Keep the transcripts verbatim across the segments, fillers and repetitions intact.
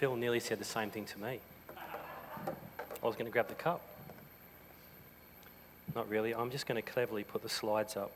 Phil nearly said the same thing to me. I was going to grab the cup. Not really. I'm just going to cleverly put the slides up.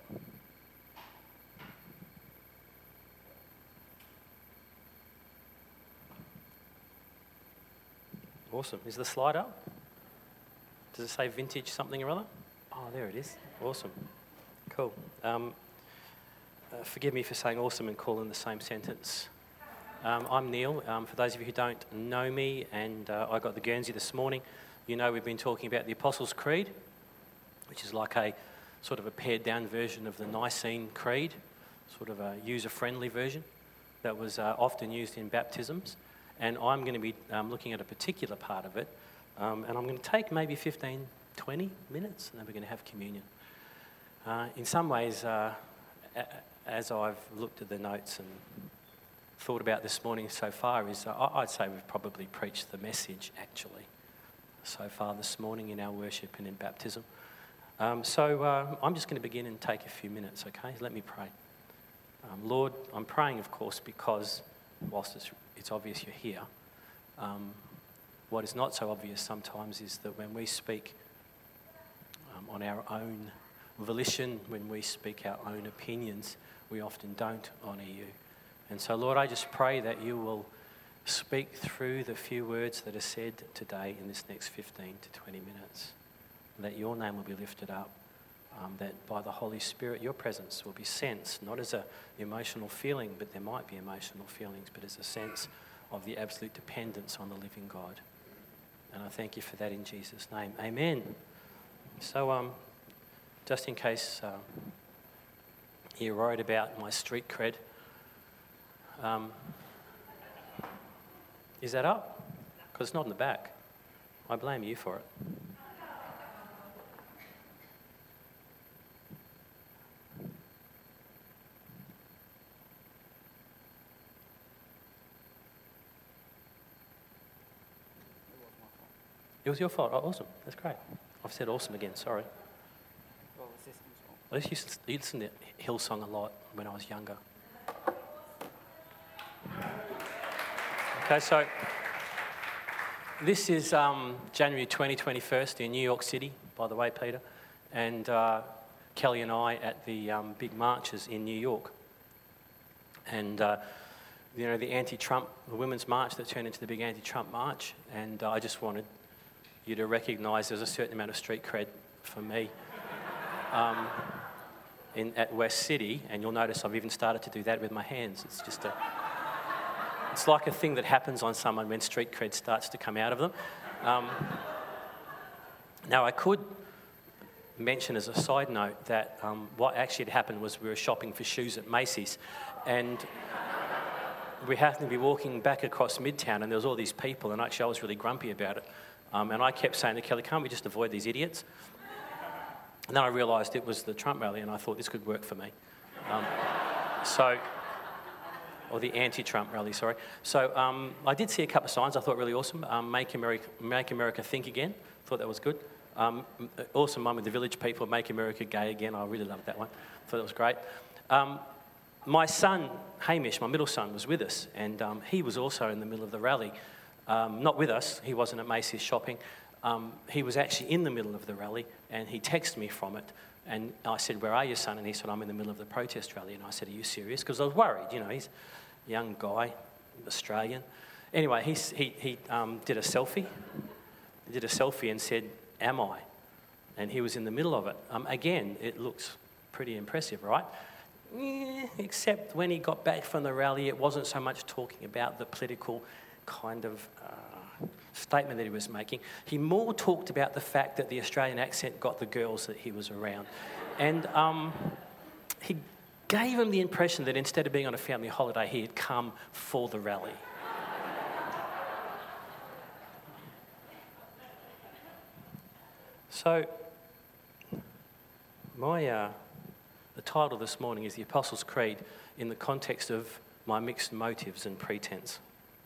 Awesome. Is the slide up? Does it say vintage something or other? Oh, there it is. Awesome. Cool. Um, uh, forgive me for saying awesome and cool in the same sentence. Um, I'm Neil. Um, for those of you who don't know me, and uh, I got the Guernsey this morning, you know we've been talking about the Apostles' Creed, which is like a sort of a pared-down version of the Nicene Creed, sort of a user-friendly version that was uh, often used in baptisms. And I'm going to be um, looking at a particular part of it, um, and I'm going to take maybe fifteen, twenty minutes, and then we're going to have communion. Uh, in some ways, uh, a- as I've looked at the notes and thought about this morning so far, is uh, I'd say we've probably preached the message, actually, so far this morning in our worship and in baptism. Um, so uh, I'm just going to begin and take a few minutes, okay? Let me pray. Um, Lord, I'm praying, of course, because whilst it's, it's obvious you're here, um, what is not so obvious sometimes is that when we speak um, on our own volition, when we speak our own opinions, we often don't honour you. And so, Lord, I just pray that you will speak through the few words that are said today in this next fifteen to twenty minutes, that your name will be lifted up. Um, that by the Holy Spirit, your presence will be sensed, not as an emotional feeling, but there might be emotional feelings, but as a sense of the absolute dependence on the living God. And I thank you for that in Jesus' name. Amen. So, um, just in case uh, you're worried about my street cred, um, is that up? Because it's not in the back. I blame you for it. It was your fault. Oh, awesome. That's great. I've said awesome again. Sorry. Well, the system's wrong. I used to listen to Hillsong a lot when I was younger. Okay, so this is um, January twentieth, twenty-first in New York City, by the way, Peter, and uh, Kelly and I at the um, big marches in New York. And, uh, you know, the anti-Trump, the women's march that turned into the big anti-Trump march, and uh, I just wanted you to recognise there's a certain amount of street cred for me um, in, at West City, and you'll notice I've even started to do that with my hands. It's just a, it's like a thing that happens on someone when street cred starts to come out of them. Um, now, I could mention as a side note that um, what actually had happened was we were shopping for shoes at Macy's, and we happened to be walking back across Midtown, and there was all these people, and actually I was really grumpy about it. Um, and I kept saying to Kelly, can't we just avoid these idiots? And then I realised it was the Trump rally, and I thought this could work for me. Um, so, or the anti-Trump rally, sorry. So um, I did see a couple of signs I thought really awesome. Um, Make America, Make America Think Again. Thought that was good. Um, awesome one with the Village People, Make America Gay Again. I really loved that one. Thought that was great. Um, my son, Hamish, my middle son, was with us, and um, he was also in the middle of the rally. Um, not with us, he wasn't at Macy's shopping. Um, he was actually in the middle of the rally, and he texted me from it. And I said, where are you, son? And he said, I'm in the middle of the protest rally. And I said, are you serious? Because I was worried, you know, he's a young guy, Australian. Anyway, he, he, he um, did a selfie. He did a selfie and said, am I? And he was in the middle of it. Um, again, it looks pretty impressive, right? Yeah, except when he got back from the rally, it wasn't so much talking about the political kind of uh, statement that he was making. He more talked about the fact that the Australian accent got the girls that he was around. And um, he gave him the impression that instead of being on a family holiday, he had come for the rally. So, my uh, the title this morning is The Apostles' Creed in the context of my mixed motives and pretense.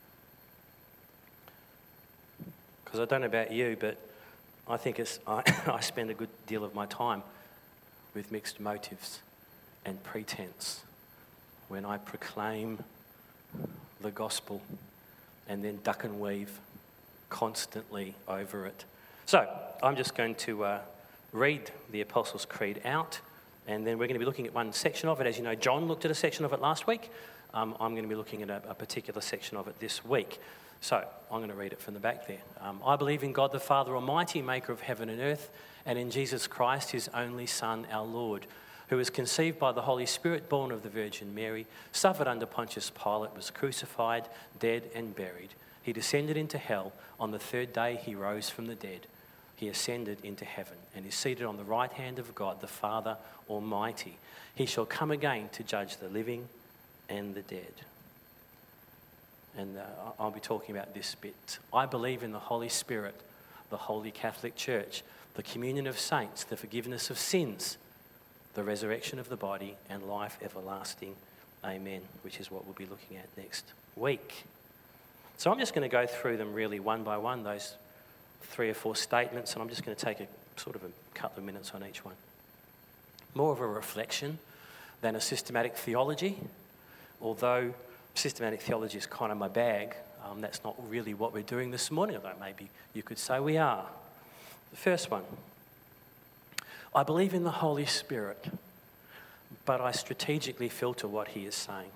Because I don't know about you, but I think it's, I, I spend a good deal of my time with mixed motives and pretense when I proclaim the gospel and then duck and weave constantly over it. So I'm just going to uh, read the Apostles' Creed out, and then we're going to be looking at one section of it. As you know, John looked at a section of it last week. Um, I'm going to be looking at a, a particular section of it this week. So I'm going to read it from the back there. Um, I believe in God the Father Almighty, maker of heaven and earth, and in Jesus Christ, his only Son, our Lord, who was conceived by the Holy Spirit, born of the Virgin Mary, suffered under Pontius Pilate, was crucified, dead and buried. He descended into hell. On the third day he rose from the dead. He ascended into heaven and is seated on the right hand of God, the Father Almighty. He shall come again to judge the living and the dead. And uh, I'll be talking about this bit. I believe in the Holy Spirit, the Holy Catholic Church, the communion of saints, the forgiveness of sins, the resurrection of the body, and life everlasting. Amen, which is what we'll be looking at next week. So I'm just going to go through them really one by one, those three or four statements, and I'm just going to take a sort of a couple of minutes on each one. More of a reflection than a systematic theology, although systematic theology is kind of my bag. Um, that's not really what we're doing this morning, although maybe you could say we are. The first one. I believe in the Holy Spirit, but I strategically filter what he is saying.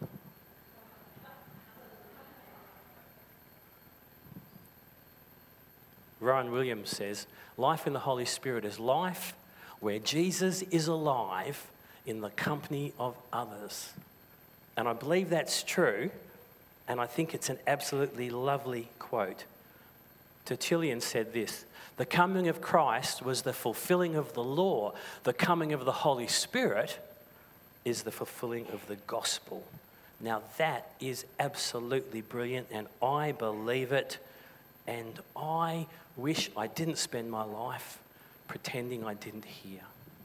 Rowan Williams says, life in the Holy Spirit is life where Jesus is alive in the company of others. And I believe that's true, and I think it's an absolutely lovely quote. Tertullian said this, the coming of Christ was the fulfilling of the law. The coming of the Holy Spirit is the fulfilling of the gospel. Now that is absolutely brilliant, and I believe it, and I wish I didn't spend my life pretending I didn't hear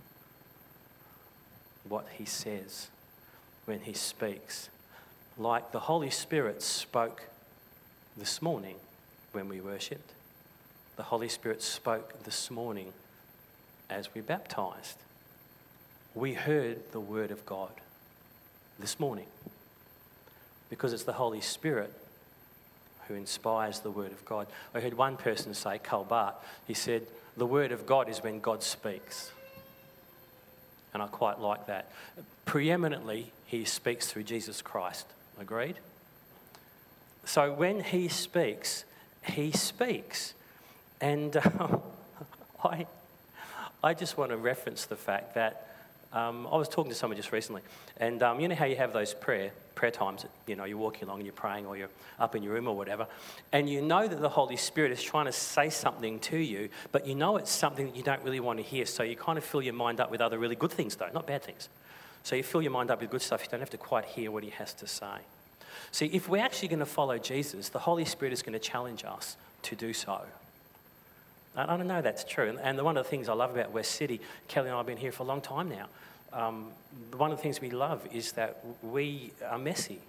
what he says when he speaks. Like the Holy Spirit spoke this morning when we worshipped. The Holy Spirit spoke this morning as we baptized. We heard the word of God this morning because it's the Holy Spirit who inspires the word of God. I heard one person say, Karl Barth, he said, the word of God is when God speaks. And I quite like that. Preeminently, he speaks through Jesus Christ. Agreed? So when he speaks, he speaks. And um, I, I just want to reference the fact that um, I was talking to someone just recently, and um, you know how you have those prayer prayer times, that, you know, you're walking along and you're praying, or you're up in your room or whatever, and you know that the Holy Spirit is trying to say something to you, but you know it's something that you don't really want to hear, so you kind of fill your mind up with other really good things, though, not bad things. So you fill your mind up with good stuff, you don't have to quite hear what he has to say. See, if we're actually going to follow Jesus, the Holy Spirit is going to challenge us to do so. And I don't know that's true. And, and one of the things I love about West City, Kelly and I have been here for a long time now. Um, one of the things we love is that we are messy.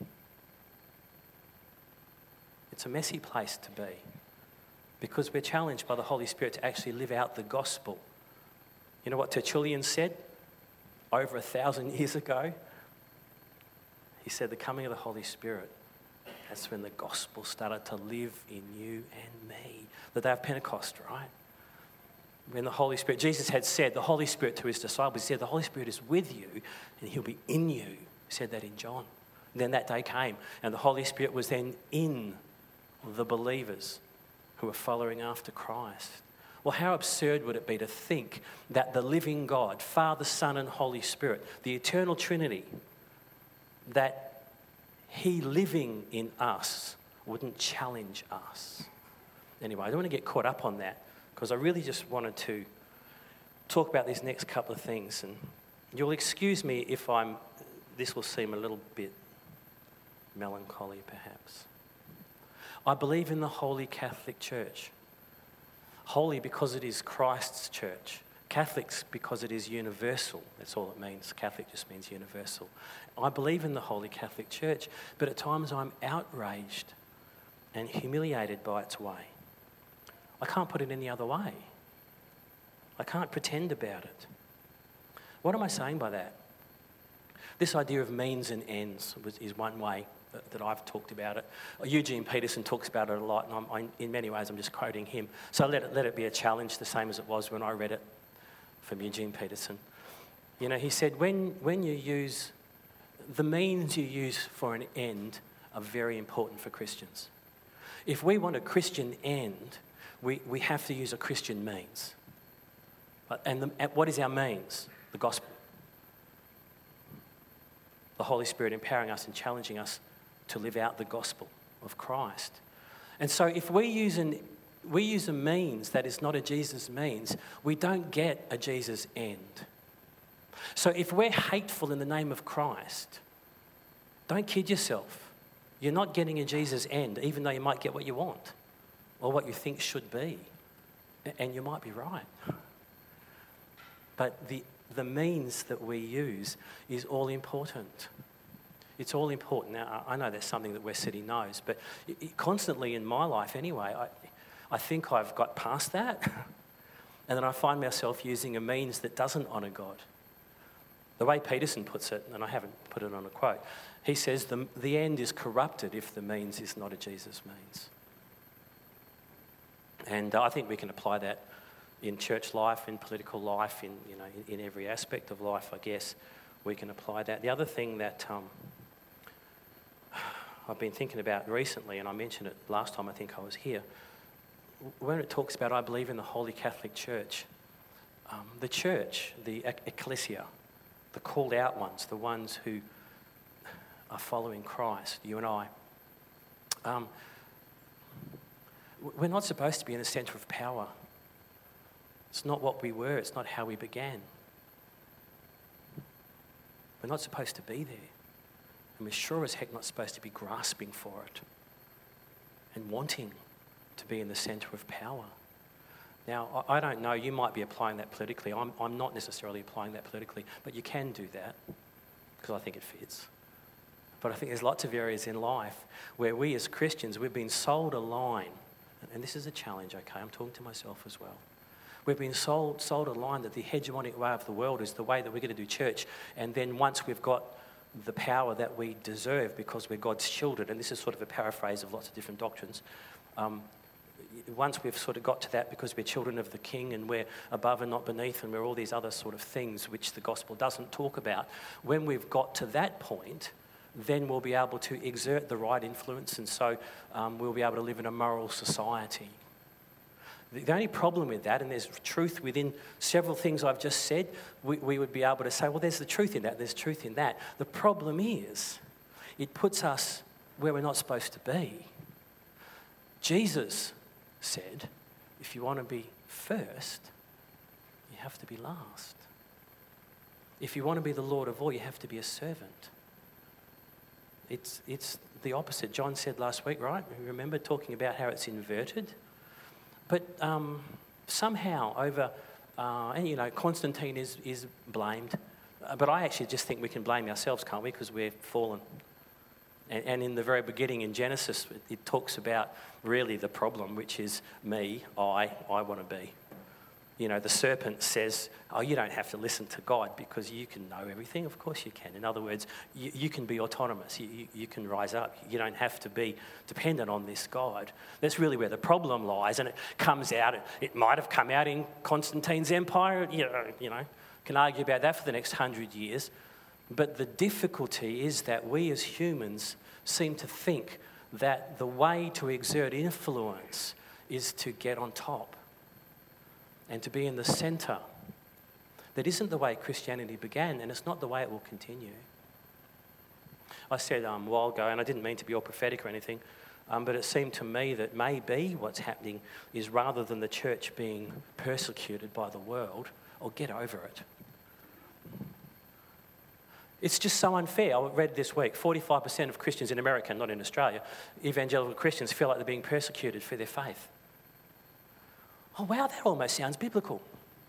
It's a messy place to be because we're challenged by the Holy Spirit to actually live out the gospel. You know what Tertullian said over a thousand years ago? He said the coming of the Holy Spirit, that's when the gospel started to live in you and me. The day of Pentecost, right? When the Holy Spirit, Jesus had said, the Holy Spirit to his disciples, he said, the Holy Spirit is with you and he'll be in you. He said that in John. And then that day came and the Holy Spirit was then in the believers who were following after Christ. Well, how absurd would it be to think that the living God, Father, Son, and Holy Spirit, the eternal Trinity, that he living in us wouldn't challenge us. Anyway, I don't want to get caught up on that because I really just wanted to talk about these next couple of things. And you'll excuse me if I'm, this will seem a little bit melancholy perhaps. I believe in the Holy Catholic Church. Holy because it is Christ's church. Catholics because it is universal. That's all it means. Catholic just means universal. I believe in the Holy Catholic Church, but at times I'm outraged and humiliated by its way. I can't put it any other way. I can't pretend about it. What am I saying by that? This idea of means and ends is one way that, that I've talked about it. Eugene Peterson talks about it a lot, and I'm, I, in many ways I'm just quoting him. So let it, let it be a challenge, the same as it was when I read it from Eugene Peterson. You know, he said, when, when you use, the means you use for an end are very important for Christians. If we want a Christian end, we, we have to use a Christian means. But, and, the, and what is our means? The gospel. The Holy Spirit empowering us and challenging us to live out the gospel of Christ. And so if we use, an, we use a means that is not a Jesus means, we don't get a Jesus end. So if we're hateful in the name of Christ, don't kid yourself. You're not getting a Jesus end, even though you might get what you want or what you think should be. And you might be right. But the, the means that we use is all important. It's all important. Now, I know that's something that West City knows, but it, it, constantly in my life anyway, I, I think I've got past that. And then I find myself using a means that doesn't honour God. The way Peterson puts it, and I haven't put it on a quote, he says the, the end is corrupted if the means is not a Jesus means. And uh, I think we can apply that in church life, in political life, in you know, in, in every aspect of life. I guess we can apply that. The other thing that um, I've been thinking about recently, and I mentioned it last time I think I was here, when it talks about I believe in the Holy Catholic Church, um, the church, the ecclesia, the called out ones, the ones who are following Christ, you and I, um, we're not supposed to be in the centre of power. It's not what we were. It's not how we began. We're not supposed to be there. And we're sure as heck not supposed to be grasping for it and wanting to be in the centre of power. Now, I don't know, you might be applying that politically. I'm, I'm not necessarily applying that politically, but you can do that because I think it fits. But I think there's lots of areas in life where we as Christians, we've been sold a line, and this is a challenge, okay, I'm talking to myself as well. We've been sold, sold a line that the hegemonic way of the world is the way that we're going to do church, and then once we've got the power that we deserve because we're God's children, and this is sort of a paraphrase of lots of different doctrines, um, once we've sort of got to that because we're children of the King and we're above and not beneath and we're all these other sort of things which the gospel doesn't talk about, when we've got to that point, then we'll be able to exert the right influence, and so um, we'll be able to live in a moral society. The, the only problem with that, and there's truth within several things I've just said, we, we would be able to say, well, there's the truth in that, there's truth in that. The problem is, it puts us where we're not supposed to be. Jesus said, if you want to be first, you have to be last. If you want to be the Lord of all, you have to be a servant. It's it's the opposite. John said last week, right? Remember talking about how it's inverted? But um, somehow over, uh, and you know, Constantine is, is blamed, uh, but I actually just think we can blame ourselves, can't we? Because we're fallen. And, and in the very beginning in Genesis, it, it talks about really the problem, which is me, I, I want to be. You know, the serpent says, oh, you don't have to listen to God because you can know everything. Of course you can. In other words, you, you can be autonomous. You, you, you can rise up. You don't have to be dependent on this God. That's really where the problem lies. And it comes out, it, it might have come out in Constantine's empire. You know, you know, can argue about that for the next hundred years. But the difficulty is that we as humans seem to think that the way to exert influence is to get on top and to be in the centre. That isn't the way Christianity began, and it's not the way it will continue. I said um, a while ago, and I didn't mean to be all prophetic or anything, um, but it seemed to me that maybe what's happening is rather than the church being persecuted by the world, or get over it. It's just so unfair. I read this week, forty-five percent of Christians in America, not in Australia, evangelical Christians feel like they're being persecuted for their faith. Oh, wow, that almost sounds biblical.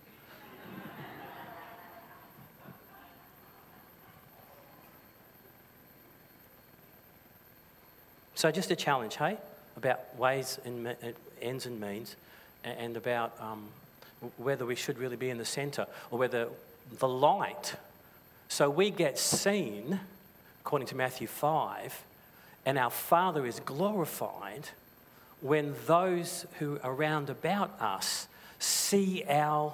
So just a challenge, hey, about ways and me- ends and means, and about um, whether we should really be in the centre or whether the light, so we get seen, according to Matthew five, And our Father is glorified when those who are round about us see our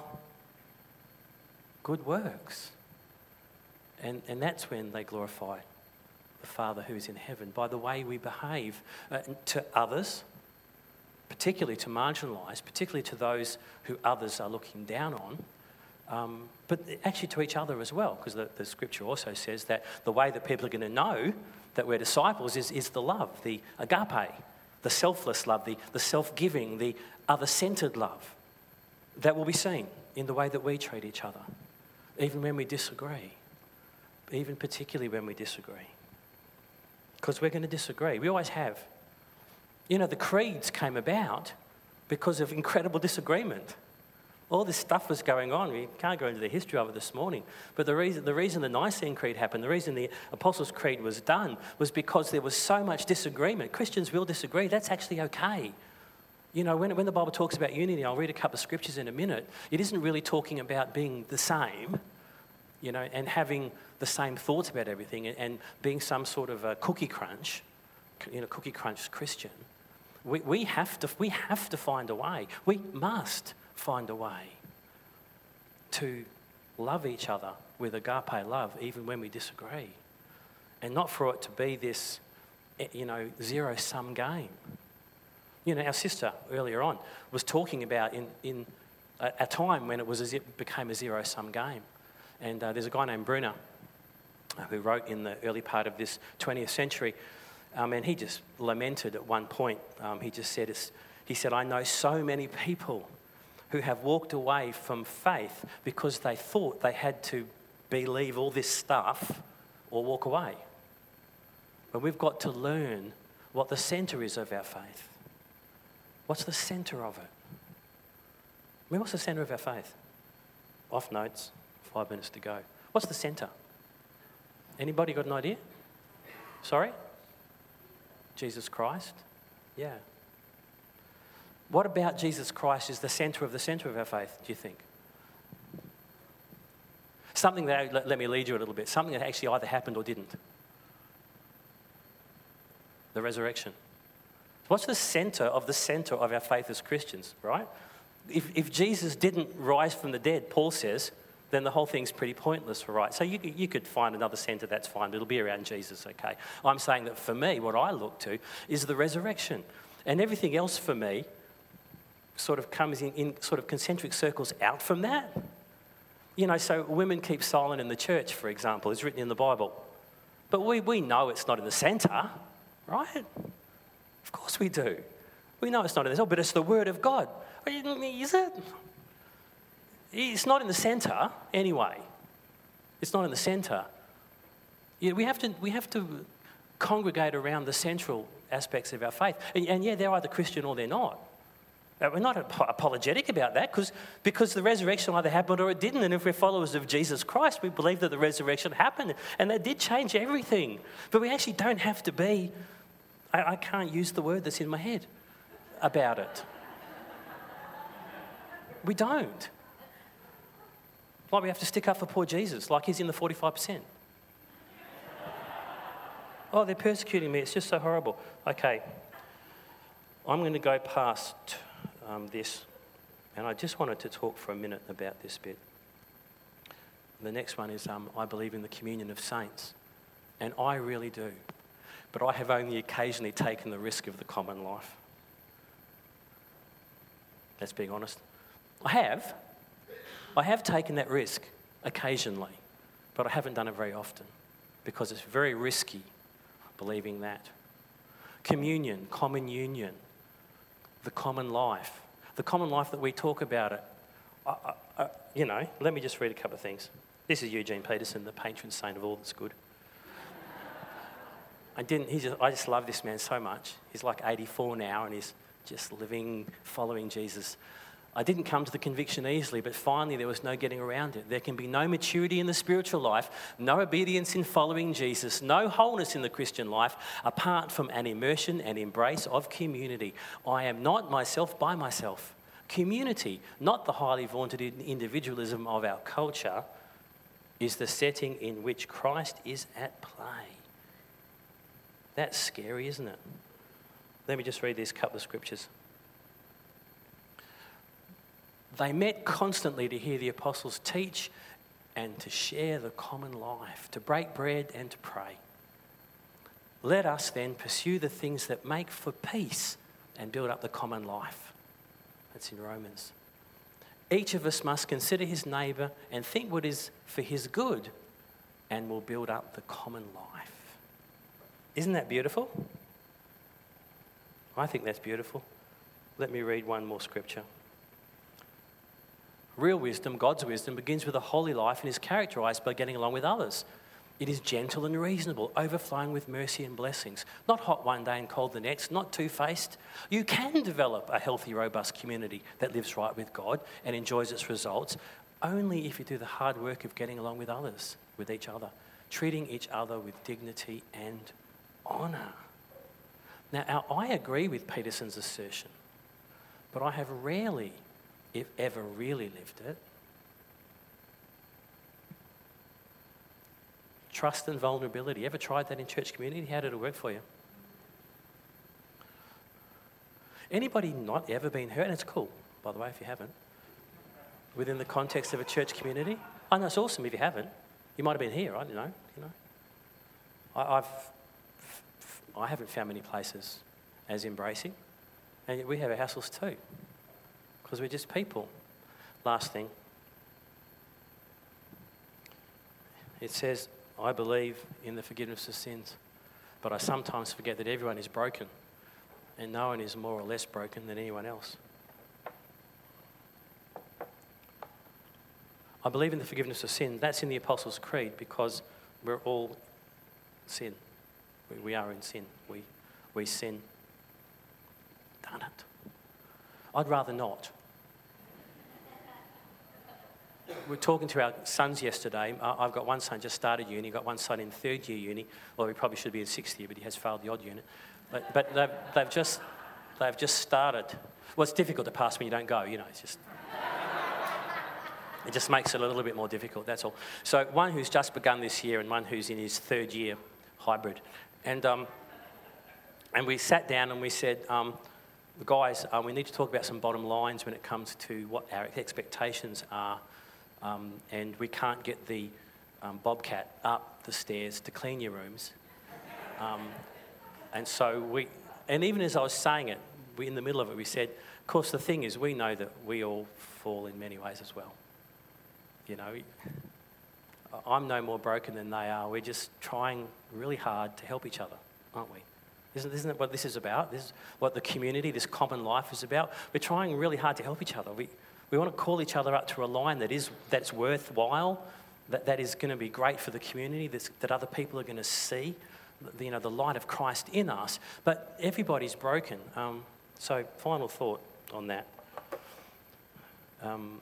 good works. And, and that's when they glorify the Father who is in heaven, by the way we behave uh, to others, particularly to marginalised, particularly to those who others are looking down on, um, but actually to each other as well, because the, the scripture also says that the way that people are going to know that we're disciples is, is the love, the agape, the selfless love, the, the self-giving, the other-centred love that will be seen in the way that we treat each other, even when we disagree, even particularly when we disagree. Because we're going to disagree. We always have. You know, the creeds came about because of incredible disagreement. All this stuff was going on. We can't go into the history of it this morning. But the reason, the reason the Nicene Creed happened, the reason the Apostles' Creed was done, was because there was so much disagreement. Christians will disagree. That's actually okay. You know, when, when the Bible talks about unity, I'll read a couple of scriptures in a minute, it isn't really talking about being the same, you know, and having the same thoughts about everything and, and being some sort of a cookie crunch, you know, cookie crunch Christian. We, we, have to, we have to find a way. We must find a way to love each other with agape love, even when we disagree. And not for it to be this, you know, zero-sum game. You know, our sister earlier on was talking about in, in a, a time when it was as it became a zero-sum game. And uh, there's a guy named Brunner uh, who wrote in the early part of this twentieth century, um, and he just lamented at one point. Um, he just said, it's, he said, I know so many people who have walked away from faith because they thought they had to believe all this stuff or walk away. But we've got to learn what the centre is of our faith. What's the centre of it? I mean, what's the centre of our faith? Off notes, five minutes to go. What's the centre? Anybody got an idea? Sorry? Jesus Christ? Yeah. What about Jesus Christ is the centre of the centre of our faith, do you think? Something that, let, let me lead you a little bit, something that actually either happened or didn't. The resurrection. What's the centre of the centre of our faith as Christians, right? If, if Jesus didn't rise from the dead, Paul says, then the whole thing's pretty pointless, right? So you, you could find another centre, that's fine, but it'll be around Jesus, okay? I'm saying that for me, what I look to is the resurrection. And everything else for me sort of comes in, in sort of concentric circles out from that. You know, so women keep silent in the church, for example, is written in the Bible. But we, we know it's not in the centre, right? Of course we do. We know it's not in the centre, but it's the Word of God. Is it? It's not in the centre anyway. It's not in the centre. Yeah, we have to we have to congregate around the central aspects of our faith. And, and yeah, they're either Christian or they're not. Uh, We're not ap- apologetic about that because because the resurrection either happened or it didn't. And if we're followers of Jesus Christ, we believe that the resurrection happened and that did change everything. But we actually don't have to be, I, I can't use the word that's in my head about it. We don't. Like we have to stick up for poor Jesus, like he's in the forty-five percent. Oh, they're persecuting me. It's just so horrible. Okay, I'm going to go past um, this, and I just wanted to talk for a minute about this bit. The next one is um, I believe in the communion of saints, and I really do. But I have only occasionally taken the risk of the common life. Let's be honest. I have. I have taken that risk occasionally, but I haven't done it very often because it's very risky believing that. Communion, common union, the common life, the common life that we talk about it. I, I, I, you know, let me just read a couple of things. This is Eugene Peterson, the patron saint of all that's good. I didn't. He just. I just love this man so much. He's like eighty-four now, and he's just living, following Jesus. I didn't come to the conviction easily, but finally there was no getting around it. There can be no maturity in the spiritual life, no obedience in following Jesus, no wholeness in the Christian life apart from an immersion and embrace of community. I am not myself by myself. Community, not the highly vaunted individualism of our culture, is the setting in which Christ is at play. That's scary, isn't it? Let me just read these couple of scriptures. They met constantly to hear the apostles teach and to share the common life, to break bread and to pray. Let us then pursue the things that make for peace and build up the common life. That's in Romans. Each of us must consider his neighbour and think what is for his good, and will build up the common life. Isn't that beautiful? I think that's beautiful. Let me read one more scripture. Real wisdom, God's wisdom, begins with a holy life and is characterised by getting along with others. It is gentle and reasonable, overflowing with mercy and blessings. Not hot one day and cold the next, not two-faced. You can develop a healthy, robust community that lives right with God and enjoys its results only if you do the hard work of getting along with others, with each other, treating each other with dignity and honour. Now, I agree with Peterson's assertion, but I have rarely, if ever, really lived it. Trust and vulnerability. Ever tried that in church community? How did it work for you? Anybody not ever been hurt? And it's cool, by the way, if you haven't. Within the context of a church community? Oh, no, it's awesome if you haven't. You might have been here, I don't know. You know, I, I've, I haven't found many places as embracing, and yet we have our hassles too, because we're just people. Last thing. It says, I believe in the forgiveness of sins, but I sometimes forget that everyone is broken and no one is more or less broken than anyone else. I believe in the forgiveness of sin. That's in the Apostles' Creed because we're all sin. We, we are in sin. We, we sin. Darn it. I'd rather not. We were talking to our sons yesterday. I've got one son just started uni, got one son in third year uni, or he probably should be in sixth year, but he has failed the odd unit. But, but they've, they've just they've just started. Well, it's difficult to pass when you don't go, you know, it's just... It just makes it a little bit more difficult, that's all. So one who's just begun this year and one who's in his third year hybrid. And um, and we sat down and we said, um, guys, uh, we need to talk about some bottom lines when it comes to what our expectations are. Um, and we can't get the um, Bobcat up the stairs to clean your rooms. Um, and so we, and even as I was saying it, we, in the middle of it, we said, of course, the thing is, we know that we all fall in many ways as well. You know, I'm no more broken than they are. We're just trying really hard to help each other, aren't we? Isn't, isn't it what this is about? This is what the community, this common life is about. We're trying really hard to help each other. We we want to call each other up to a line that is that's worthwhile, that, that is going to be great for the community, that's, that other people are going to see, the, you know, the light of Christ in us. But everybody's broken. Um, so final thought on that. Um,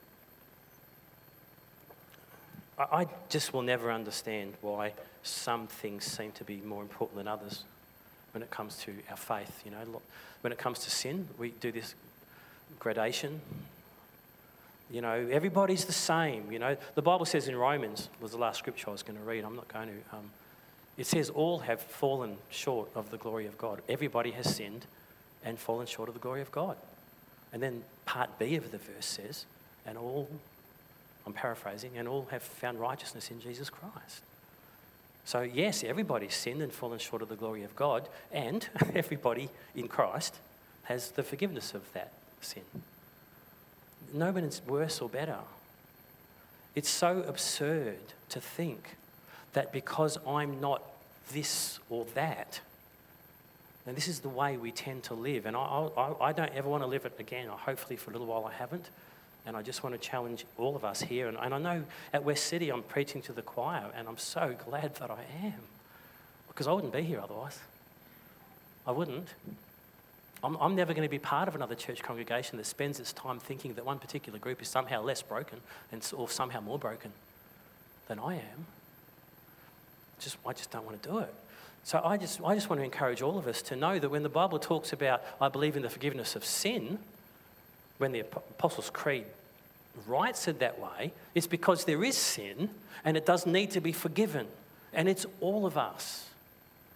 I just will never understand why some things seem to be more important than others when it comes to our faith. You know, when it comes to sin, we do this gradation. You know, everybody's the same. You know, the Bible says in Romans, was the last scripture I was going to read. I'm not going to. Um, it says all have fallen short of the glory of God. Everybody has sinned and fallen short of the glory of God. And then part B of the verse says, and all. I'm paraphrasing, and all have found righteousness in Jesus Christ. So yes, everybody's sinned and fallen short of the glory of God, and everybody in Christ has the forgiveness of that sin. Nobody's worse or better. It's so absurd to think that because I'm not this or that, and this is the way we tend to live, and I, I, I don't ever want to live it again. Hopefully for a little while I haven't. And I just want to challenge all of us here. And, and I know at West City I'm preaching to the choir, and I'm so glad that I am. Because I wouldn't be here otherwise. I wouldn't. I'm, I'm never going to be part of another church congregation that spends its time thinking that one particular group is somehow less broken and or somehow more broken than I am. Just, I just don't want to do it. So I just, I just want to encourage all of us to know that when the Bible talks about, I believe in the forgiveness of sin, when the Apostles' Creed writes it that way, it's because there is sin and it does need to be forgiven. And it's all of us.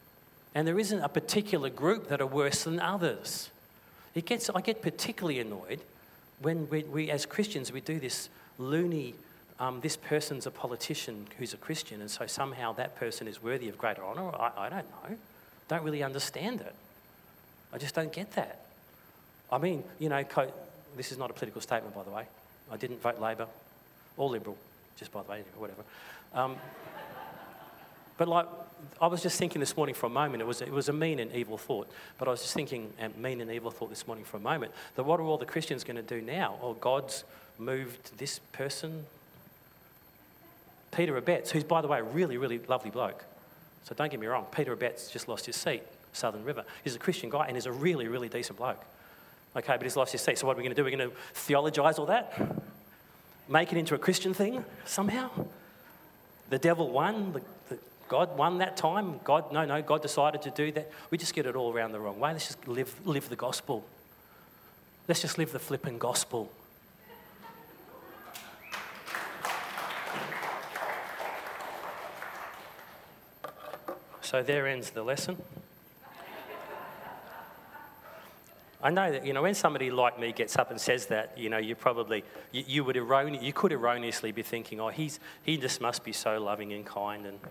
And there isn't a particular group that are worse than others. It gets, I get particularly annoyed when we, we as Christians, we do this loony, um, this person's a politician who's a Christian, and so somehow that person is worthy of greater honour. I, I don't know. Don't really understand it. I just don't get that. I mean, you know, co- this is not a political statement, by the way. I didn't vote Labor or Liberal, just by the way, whatever. Um, but like, I was just thinking this morning for a moment, it was, it was a mean and evil thought, but I was just thinking a mean and evil thought this morning for a moment, that what are all the Christians going to do now? Oh, God's moved this person, Peter Abetz, who's, by the way, a really, really lovely bloke. So don't get me wrong, Peter Abetz just lost his seat, Southern River. He's a Christian guy and he's a really, really decent bloke. Okay, but he's lost his seat, so what are we going to do? We're going to theologise all that? Make it into a Christian thing somehow? The devil won, the, the, God won that time. God, no, no, God decided to do that. We just get it all around the wrong way. Let's just live, live the gospel. Let's just live the flipping gospel. So there ends the lesson. I know that, you know, when somebody like me gets up and says that, you know, you probably, you, you would errone, you could erroneously be thinking, oh, he's, he just must be so loving and kind and,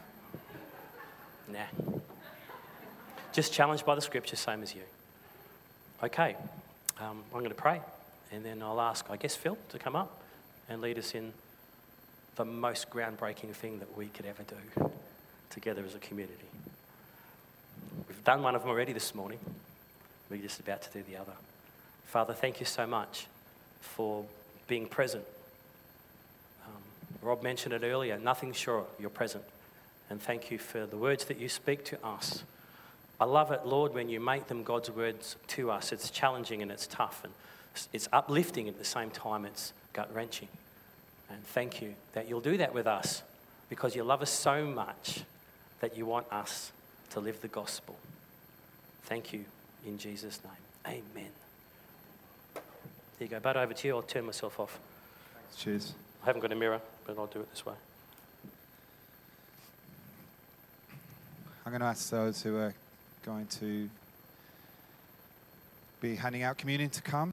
nah. Just challenged by the scripture, same as you. Okay, um, I'm going to pray and then I'll ask, I guess, Phil to come up and lead us in the most groundbreaking thing that we could ever do together as a community. We've done one of them already this morning. We're just about to do the other. Father, thank you so much for being present. Um, Rob mentioned it earlier, nothing sure you're present. And thank you for the words that you speak to us. I love it, Lord, when you make them God's words to us. It's challenging and it's tough and it's uplifting at the same time. It's gut-wrenching. And thank you that you'll do that with us because you love us so much that you want us to live the gospel. Thank you. In Jesus' name, amen. There you go. But over to you. I'll turn myself off. Thanks, cheers. I haven't got a mirror, but I'll do it this way. I'm going to ask those who are going to be handing out communion to come.